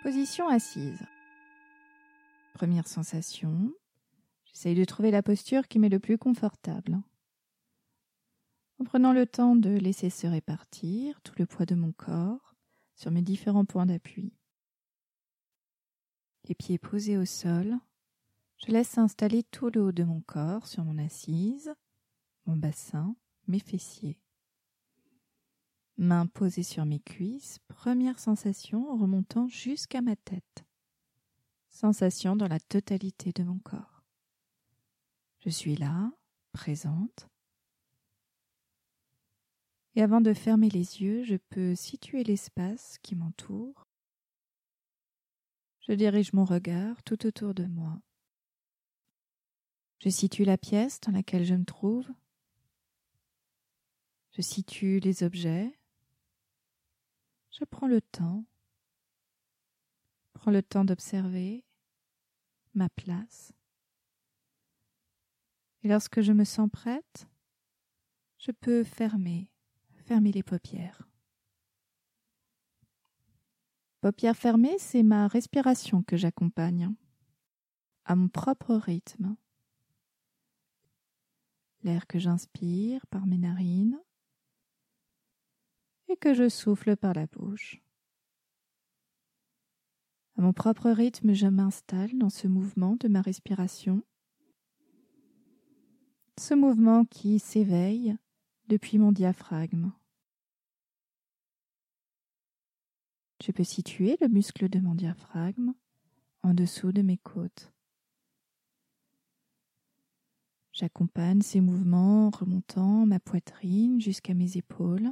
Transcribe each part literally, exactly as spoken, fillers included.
Position assise. Première sensation, j'essaye de trouver la posture qui m'est le plus confortable. En prenant le temps de laisser se répartir tout le poids de mon corps sur mes différents points d'appui. Les pieds posés au sol, je laisse installer tout le haut de mon corps sur mon assise, mon bassin, mes fessiers. Mains posées sur mes cuisses, première sensation en remontant jusqu'à ma tête. Sensation dans la totalité de mon corps. Je suis là, présente. Et avant de fermer les yeux, je peux situer l'espace qui m'entoure. Je dirige mon regard tout autour de moi. Je situe la pièce dans laquelle je me trouve. Je situe les objets. Je prends le temps. Prends le temps d'observer ma place. Et lorsque je me sens prête, je peux fermer, fermer les paupières. Paupières fermées, c'est ma respiration que j'accompagne, à mon propre rythme. L'air que j'inspire par mes narines et que je souffle par la bouche. À mon propre rythme, je m'installe dans ce mouvement de ma respiration, ce mouvement qui s'éveille depuis mon diaphragme. Je peux situer le muscle de mon diaphragme en dessous de mes côtes. J'accompagne ces mouvements en remontant ma poitrine jusqu'à mes épaules.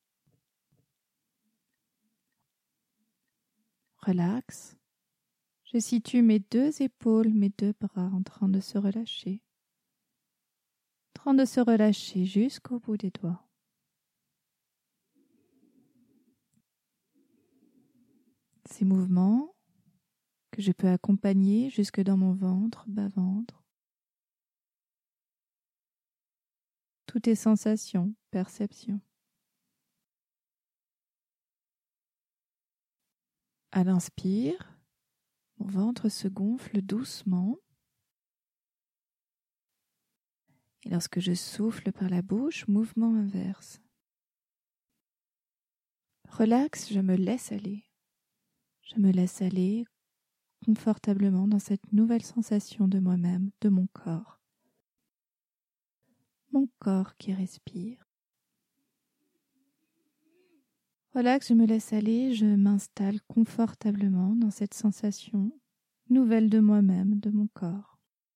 Relaxe. Je situe mes deux épaules, mes deux bras en train de se relâcher. En train de se relâcher jusqu'au bout des doigts. Ces mouvements que je peux accompagner jusque dans mon ventre, bas-ventre. Toutes les sensations, perceptions. À l'inspire, mon ventre se gonfle doucement. Et lorsque je souffle par la bouche, mouvement inverse. Relaxe, je me laisse aller. Je me laisse aller confortablement dans cette nouvelle sensation de moi-même, de mon corps. Mon corps qui respire. Relaxe, je me laisse aller, je m'installe confortablement dans cette sensation nouvelle de moi-même, de mon corps.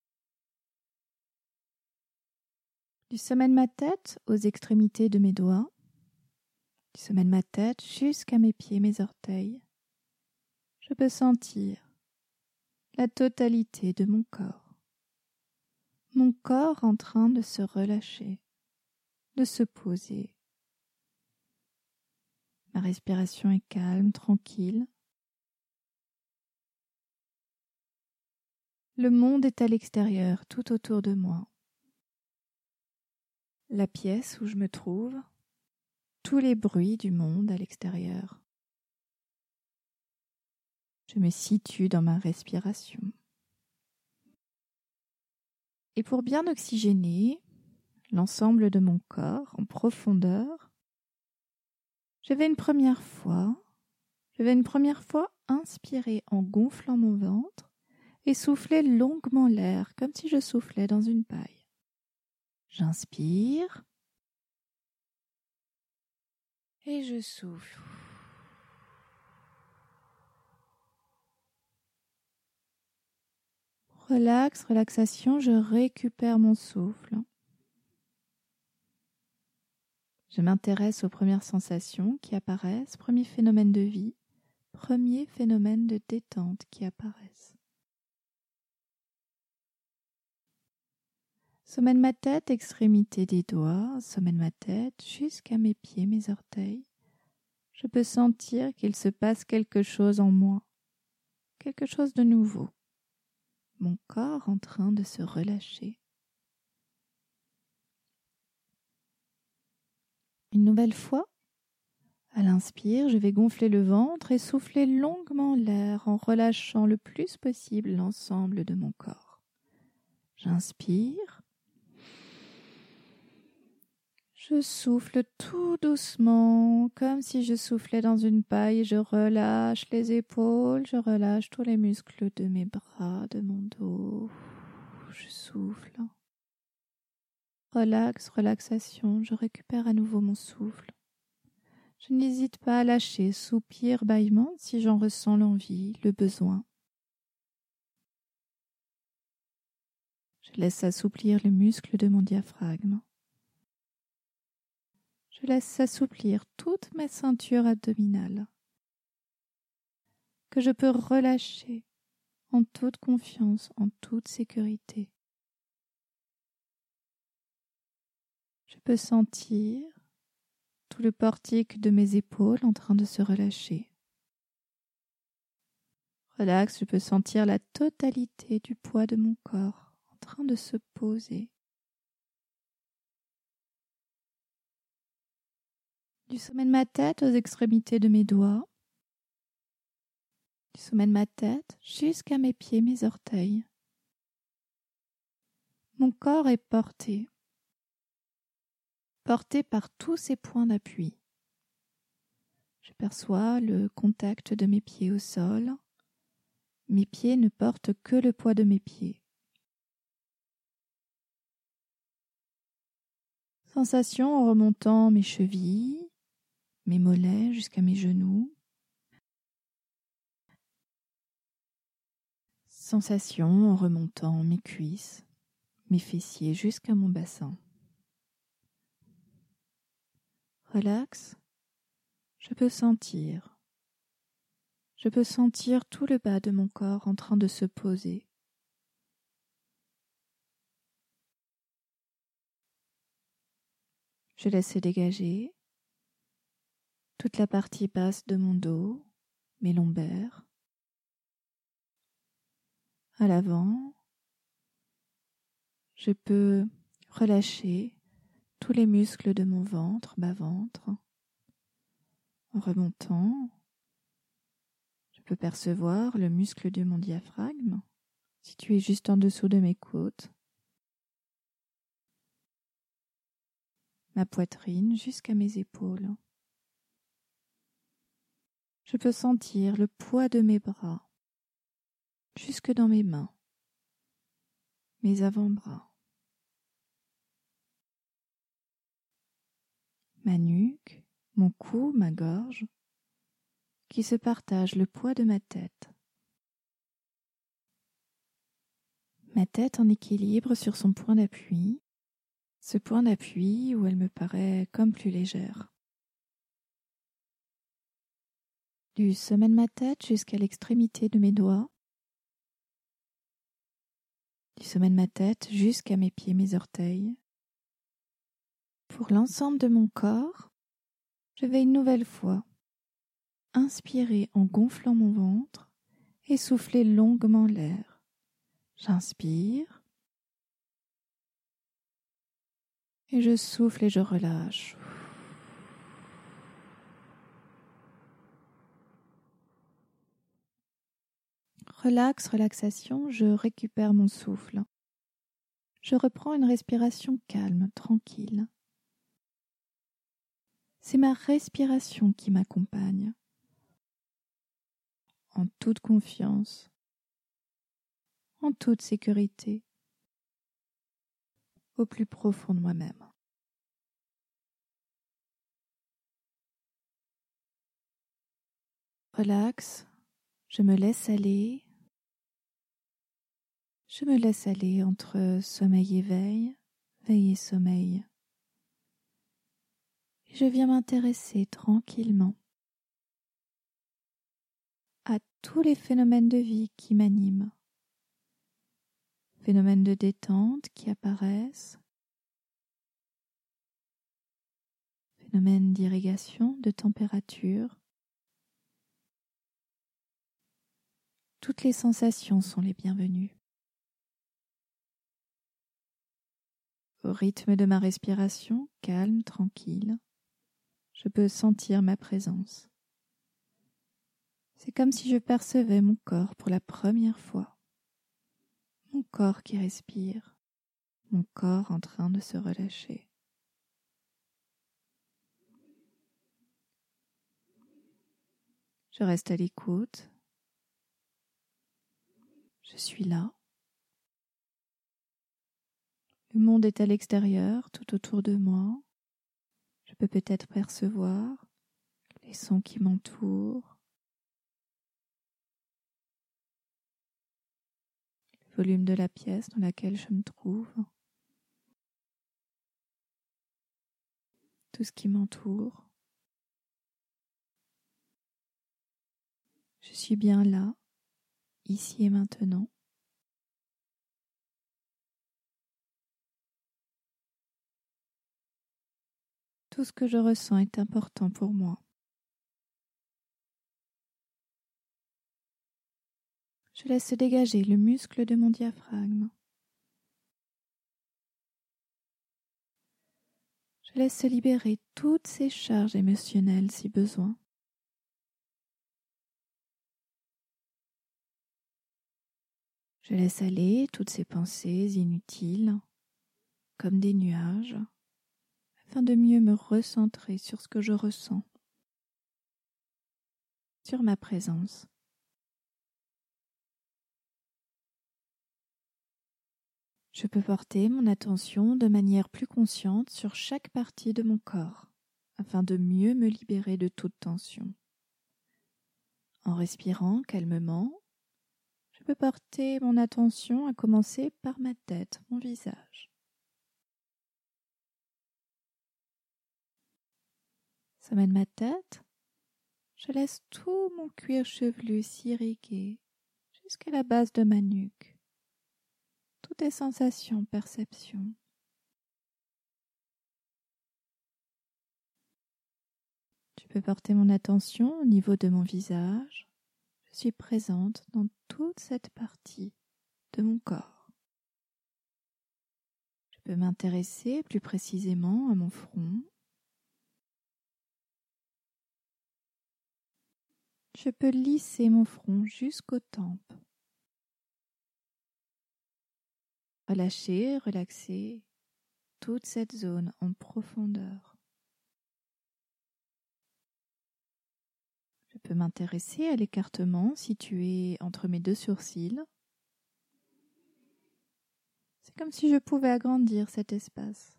Du sommet de ma tête aux extrémités de mes doigts, du sommet de ma tête jusqu'à mes pieds, mes orteils, je peux sentir la totalité de mon corps. Mon corps en train de se relâcher, de se poser. Ma respiration est calme, tranquille. Le monde est à l'extérieur, tout autour de moi. La pièce où je me trouve, tous les bruits du monde à l'extérieur. Je me situe dans ma respiration. Et pour bien oxygéner l'ensemble de mon corps en profondeur, je vais une première fois, je vais une première fois inspirer en gonflant mon ventre et souffler longuement l'air comme si je soufflais dans une paille. J'inspire et je souffle. Relax, relaxation, je récupère mon souffle. Je m'intéresse aux premières sensations qui apparaissent, premier phénomène de vie, premier phénomène de détente qui apparaissent. Sommet de ma tête, extrémité des doigts, sommet de ma tête, jusqu'à mes pieds, mes orteils. Je peux sentir qu'il se passe quelque chose en moi, quelque chose de nouveau. Mon corps en train de se relâcher. Une nouvelle fois, À l'inspire, je vais gonfler le ventre et souffler longuement l'air en relâchant le plus possible l'ensemble de mon corps. J'inspire. Je souffle tout doucement, comme si je soufflais dans une paille. Je relâche les épaules, je relâche tous les muscles de mes bras, de mon dos. Je souffle. Relax, relaxation, je récupère à nouveau mon souffle. Je n'hésite pas à lâcher, soupir, bâillement si j'en ressens l'envie, le besoin. Je laisse s'assouplir les muscles de mon diaphragme. Je laisse s'assouplir toute ma ceinture abdominale, que je peux relâcher en toute confiance, en toute sécurité. Je peux sentir tout le portique de mes épaules en train de se relâcher. Relax, je peux sentir la totalité du poids de mon corps en train de se poser. Du sommet de ma tête aux extrémités de mes doigts, du sommet de ma tête jusqu'à mes pieds, mes orteils. Mon corps est porté, porté par tous ces points d'appui. Je perçois le contact de mes pieds au sol. Mes pieds ne portent que le poids de mes pieds. Sensation en remontant mes chevilles, mes mollets jusqu'à mes genoux. Sensation en remontant mes cuisses, mes fessiers jusqu'à mon bassin. Relax, je peux sentir. Je peux sentir tout le bas de mon corps en train de se poser. Je laisse se dégager toute la partie basse de mon dos, mes lombaires. À l'avant, je peux relâcher tous les muscles de mon ventre, bas-ventre. En remontant, je peux percevoir le muscle de mon diaphragme, situé juste en dessous de mes côtes. Ma poitrine jusqu'à mes épaules. Je peux sentir le poids de mes bras jusque dans mes mains, mes avant-bras. Ma nuque, mon cou, ma gorge, qui se partagent le poids de ma tête. Ma tête en équilibre sur son point d'appui, ce point d'appui où elle me paraît comme plus légère. Du sommet de ma tête jusqu'à l'extrémité de mes doigts, du sommet de ma tête jusqu'à mes pieds, mes orteils. Pour l'ensemble de mon corps, je vais une nouvelle fois inspirer en gonflant mon ventre et souffler longuement l'air. J'inspire et je souffle et je relâche. Relax, relaxation, je récupère mon souffle. Je reprends une respiration calme, tranquille. C'est ma respiration qui m'accompagne. En toute confiance, en toute sécurité, au plus profond de moi-même. Relax, je me laisse aller. Je me laisse aller entre sommeil et veille, veille et sommeil. Et je viens m'intéresser tranquillement à tous les phénomènes de vie qui m'animent. Phénomènes de détente qui apparaissent. Phénomènes d'irrigation, de température. Toutes les sensations sont les bienvenues. Au rythme de ma respiration, calme, tranquille, Je peux sentir ma présence. C'est comme si je percevais mon corps pour la première fois. Mon corps qui respire, mon corps en train de se relâcher. Je reste à l'écoute. Je suis là. Le monde est à l'extérieur, tout autour de moi. Je peux peut-être percevoir les sons qui m'entourent, le volume de la pièce dans laquelle je me trouve, tout ce qui m'entoure. Je suis bien là, ici et maintenant. Tout ce que je ressens est important pour moi. Je laisse se dégager le muscle de mon diaphragme. Je laisse se libérer toutes ces charges émotionnelles si besoin. Je laisse aller toutes ces pensées inutiles, comme des nuages, afin de mieux me recentrer sur ce que je ressens, sur ma présence. Je peux porter mon attention de manière plus consciente sur chaque partie de mon corps, afin de mieux me libérer de toute tension. En respirant calmement, je peux porter mon attention à commencer par ma tête, mon visage. Sommet de ma tête, je laisse tout mon cuir chevelu s'irriguer jusqu'à la base de ma nuque. Tout est sensation, perception. Je peux porter mon attention au niveau de mon visage. Je suis présente dans toute cette partie de mon corps. Je peux m'intéresser plus précisément à mon front. Je peux lisser mon front jusqu'aux tempes. Relâcher, relaxer toute cette zone en profondeur. Je peux m'intéresser à l'écartement situé entre mes deux sourcils. C'est comme si je pouvais agrandir cet espace.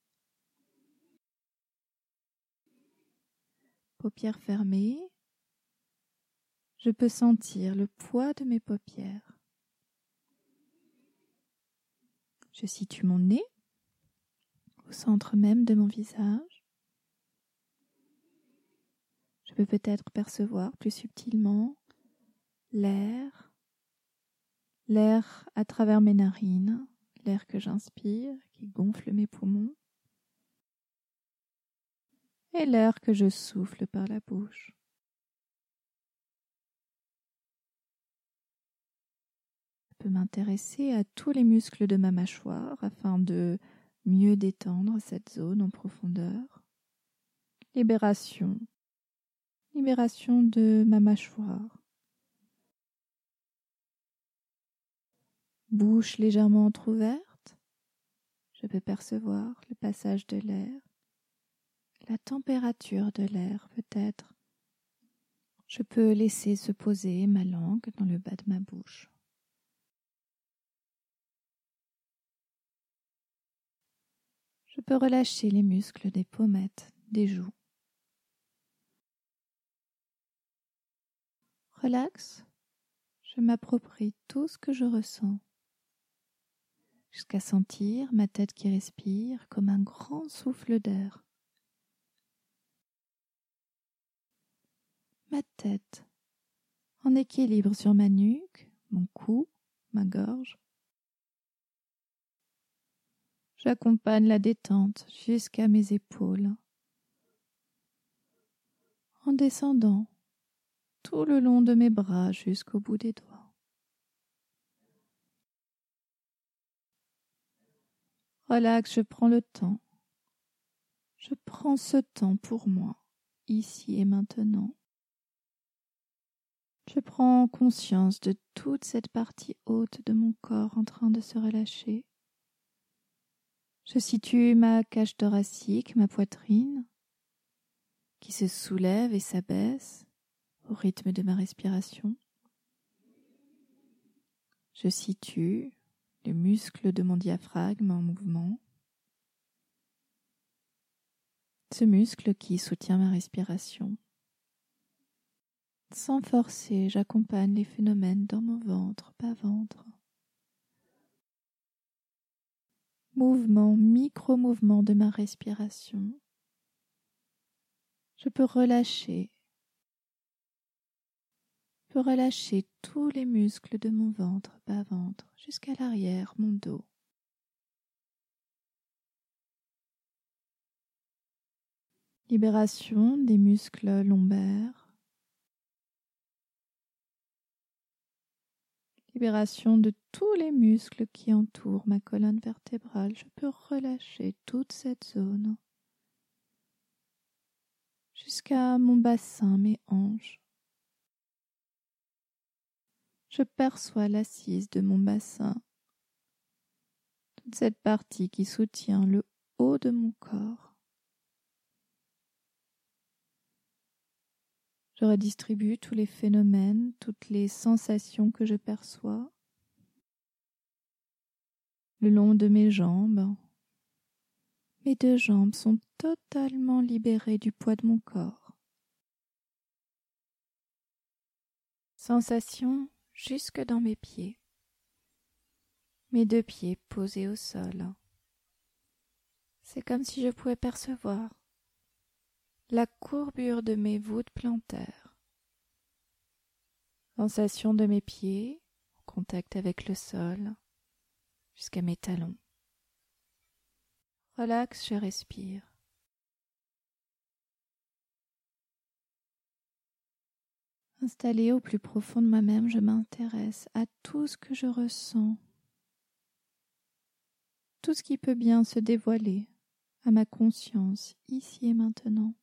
Paupières fermées, je peux sentir le poids de mes paupières. Je situe mon nez au centre même de mon visage. Je peux peut-être percevoir plus subtilement l'air, l'air à travers mes narines, l'air que j'inspire, qui gonfle mes poumons, et l'air que je souffle par la bouche. Je peux m'intéresser à tous les muscles de ma mâchoire afin de mieux détendre cette zone en profondeur. Libération. Libération de ma mâchoire. Bouche légèrement entrouverte. Je peux percevoir le passage de l'air, la température de l'air peut-être. Je peux laisser se poser ma langue dans le bas de ma bouche. Je peux relâcher les muscles des pommettes, des joues. Relax, je m'approprie tout ce que je ressens, jusqu'à sentir ma tête qui respire comme un grand souffle d'air. Ma tête, en équilibre sur ma nuque, mon cou, ma gorge. J'accompagne la détente jusqu'à mes épaules, en descendant tout le long de mes bras jusqu'au bout des doigts. Relax, je prends le temps. Je prends ce temps pour moi, ici et maintenant. Je prends conscience de toute cette partie haute de mon corps en train de se relâcher. Je situe ma cage thoracique, ma poitrine, qui se soulève et s'abaisse au rythme de ma respiration. Je situe les muscles de mon diaphragme en mouvement. Ce muscle qui soutient ma respiration. Sans forcer, j'accompagne les phénomènes dans mon ventre, bas-ventre. Mouvement, micro-mouvement de ma respiration. Je peux relâcher. Je peux relâcher tous les muscles de mon ventre, bas-ventre, jusqu'à l'arrière, mon dos. Libération des muscles lombaires. Libération de tous les muscles qui entourent ma colonne vertébrale. Je peux relâcher toute cette zone jusqu'à mon bassin, mes hanches. Je perçois l'assise de mon bassin, toute cette partie qui soutient le haut de mon corps. Je redistribue tous les phénomènes, toutes les sensations que je perçois le long de mes jambes. Mes deux jambes sont totalement libérées du poids de mon corps. Sensation jusque dans mes pieds. Mes deux pieds posés au sol. C'est comme si je pouvais percevoir la courbure de mes voûtes plantaires. Sensation de mes pieds en contact avec le sol jusqu'à mes talons. Relaxe, je respire. Installée au plus profond de moi-même, je m'intéresse à tout ce que je ressens, tout ce qui peut bien se dévoiler à ma conscience, ici et maintenant.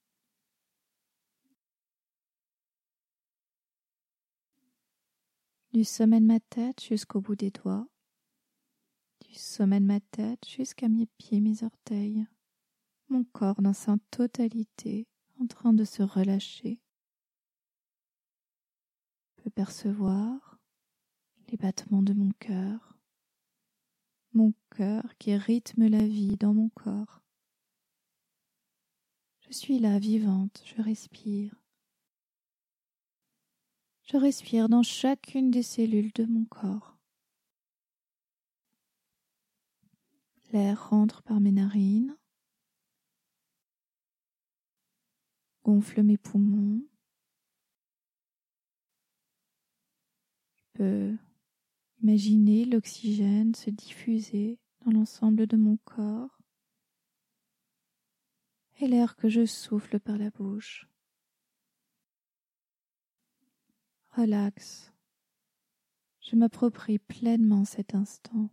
Du sommet de ma tête jusqu'au bout des doigts, du sommet de ma tête jusqu'à mes pieds, mes orteils, mon corps dans sa totalité en train de se relâcher. Je peux percevoir les battements de mon cœur, mon cœur qui rythme la vie dans mon corps. Je suis là, vivante, je respire. Je respire dans chacune des cellules de mon corps. L'air rentre par mes narines, gonfle mes poumons. Je peux imaginer l'oxygène se diffuser dans l'ensemble de mon corps et l'air que je souffle par la bouche. Relaxe. Je m'approprie pleinement cet instant.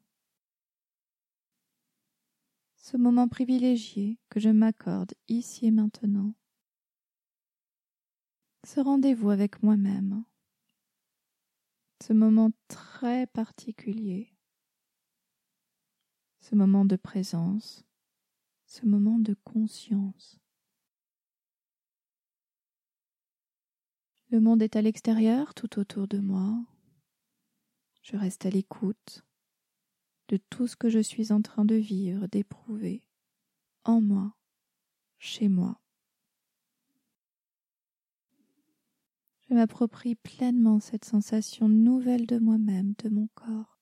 Ce moment privilégié que je m'accorde ici et maintenant. Ce rendez-vous avec moi-même. Ce moment très particulier. Ce moment de présence. Ce moment de conscience. Le monde est à l'extérieur, tout autour de moi. Je reste à l'écoute de tout ce que je suis en train de vivre, d'éprouver, en moi, chez moi. Je m'approprie pleinement cette sensation nouvelle de moi-même, de mon corps.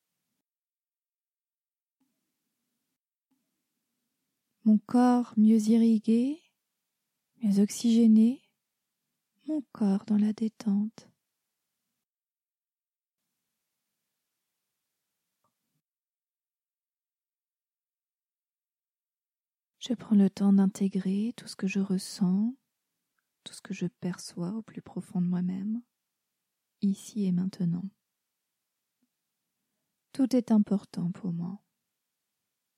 Mon corps mieux irrigué, mieux oxygéné, mon corps dans la détente. Je prends le temps d'intégrer tout ce que je ressens, tout ce que je perçois au plus profond de moi-même, ici et maintenant. Tout est important pour moi.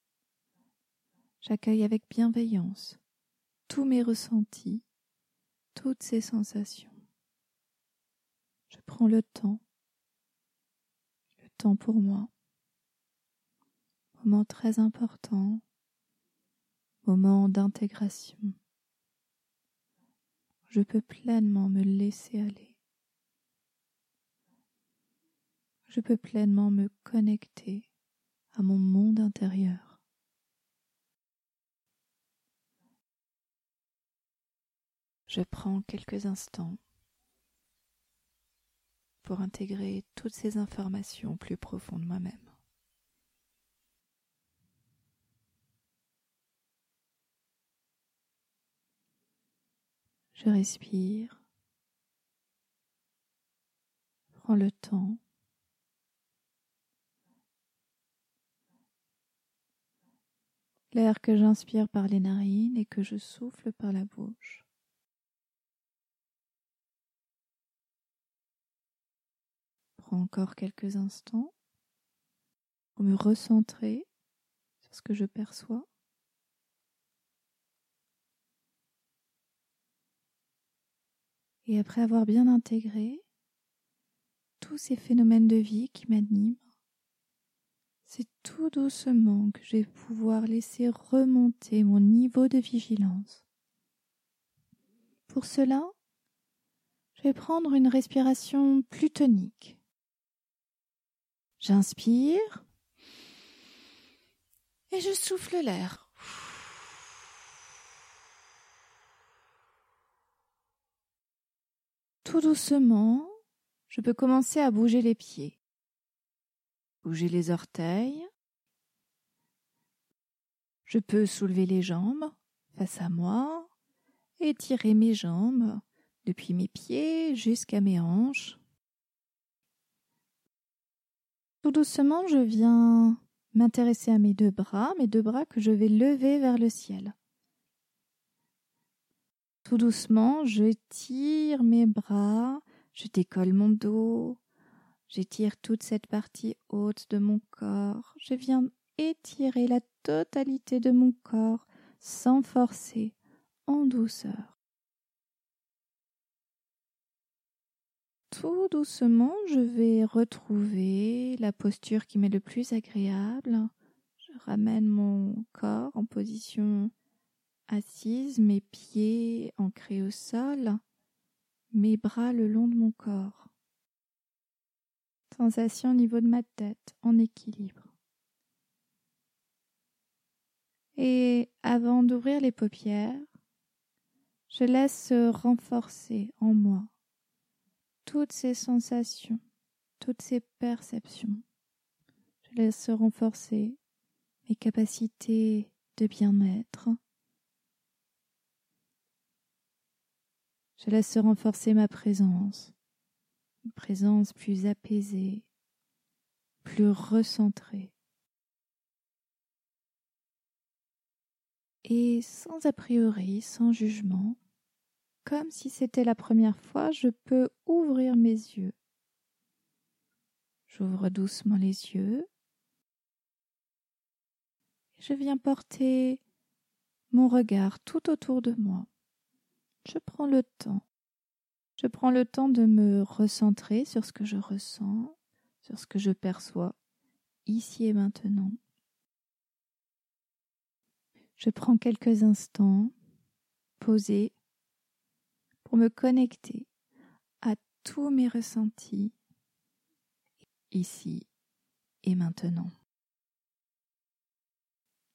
J'accueille avec bienveillance tous mes ressentis, toutes ces sensations. Je prends le temps, le temps pour moi. Moment très important, moment d'intégration. Je peux pleinement me laisser aller. Je peux pleinement me connecter à mon monde intérieur. Je prends quelques instants pour intégrer toutes ces informations au plus profond de moi-même. Je respire, prends le temps. L'air que j'inspire par les narines et que je souffle par la bouche. Prends encore quelques instants pour me recentrer sur ce que je perçois. Et après avoir bien intégré tous ces phénomènes de vie qui m'animent, c'est tout doucement que je vais pouvoir laisser remonter mon niveau de vigilance. Pour cela, je vais prendre une respiration plus tonique. J'inspire et je souffle l'air. Tout doucement, je peux commencer à bouger les pieds, bouger les orteils. Je peux soulever les jambes face à moi, étirer mes jambes depuis mes pieds jusqu'à mes hanches. Tout doucement, je viens m'intéresser à mes deux bras, mes deux bras que je vais lever vers le ciel. Tout doucement, je tire mes bras, je décolle mon dos, j'étire toute cette partie haute de mon corps. Je viens étirer la totalité de mon corps sans forcer, en douceur. Tout doucement, je vais retrouver la posture qui m'est le plus agréable. Je ramène mon corps en position assise, mes pieds ancrés au sol, mes bras le long de mon corps. Sensation au niveau de ma tête, en équilibre. Et avant d'ouvrir les paupières, je laisse renforcer en moi toutes ces sensations, toutes ces perceptions. Je laisse renforcer mes capacités de bien-être. Je laisse renforcer ma présence, une présence plus apaisée, plus recentrée. Et sans a priori, sans jugement, comme si c'était la première fois, je peux ouvrir mes yeux. J'ouvre doucement les yeux. Et je viens porter mon regard tout autour de moi. Je prends le temps. Je prends le temps de me recentrer sur ce que je ressens, sur ce que je perçois, ici et maintenant. Je prends quelques instants posés pour me connecter à tous mes ressentis ici et maintenant.